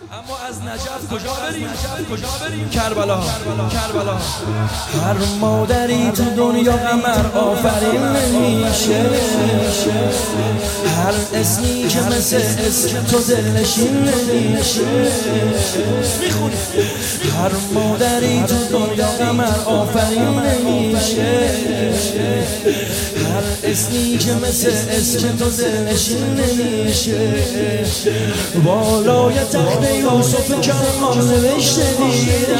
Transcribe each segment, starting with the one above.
اما از نجف کجا بریم کربلا. هر مادری تو دنیا قمر آفرین نمیشه، هر اسمی که مثل اسم تو دلنشین نمیشه. هر مادری تو دنیا قمر آفرین نمیشه، هر اسمی که مثل اسم تو دلنشین نمیشه. بالای تخت یوسف کرمان نوشته دیدم،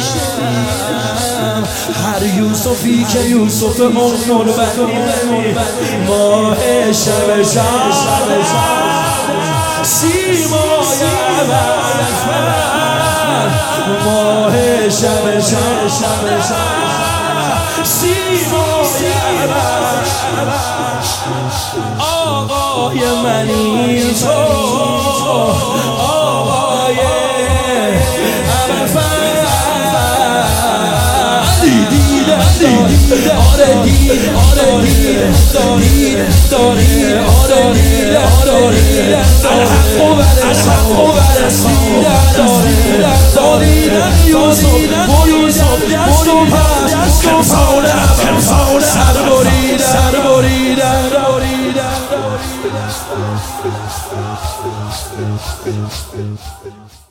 هر یوسفی که یوسف مغنون بدید، ماه شب سیمای ابرقهر، ماه شب سیمای ابرقهر. آقای منی تو، آقای سر بریدن